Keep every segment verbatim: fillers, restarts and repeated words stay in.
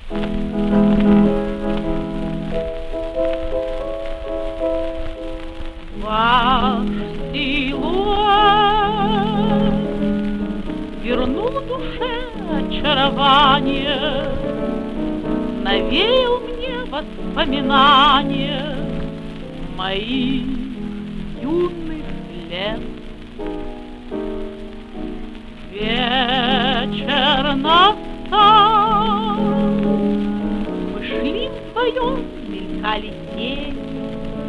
Ваш силуэт вернул душе очарование, навеял мне воспоминания моих юных лет. Вечер настал, мы шли вдвоем, мелькали тени,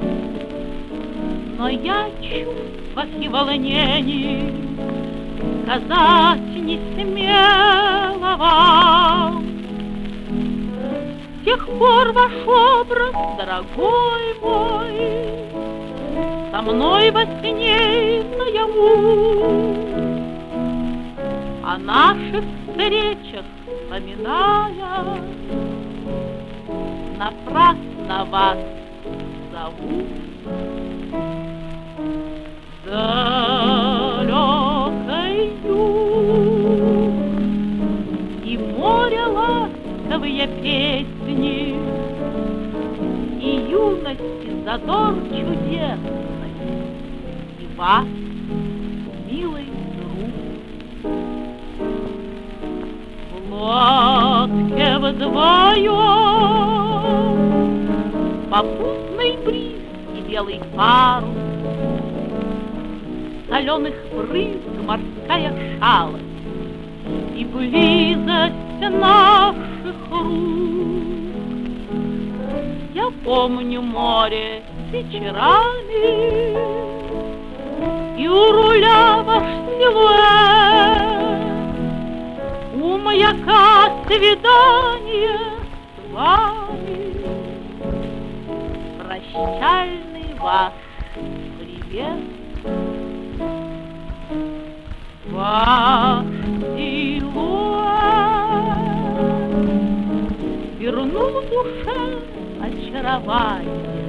но я чувствах и волнений сказать не смела вам. С тех пор ваш образ, дорогой мой, со мной во сне наяву. О наших встречах вспоминая, напрасно вас зову. Далекою и море ласковые песни, и юности задор чудесный, и вас, милый друг. В лодке вдвоем попутный бриз и белый парус, соленых брызг морская шалость и близость наших рук. Я помню море вечерами, и у руля ваш силуэт, у маяка свидание с вами, прощальный ваш привет. Ваш силуэт вернул душе очарование,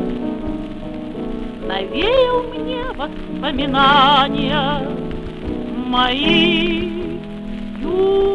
навеял мне воспоминания мои юные.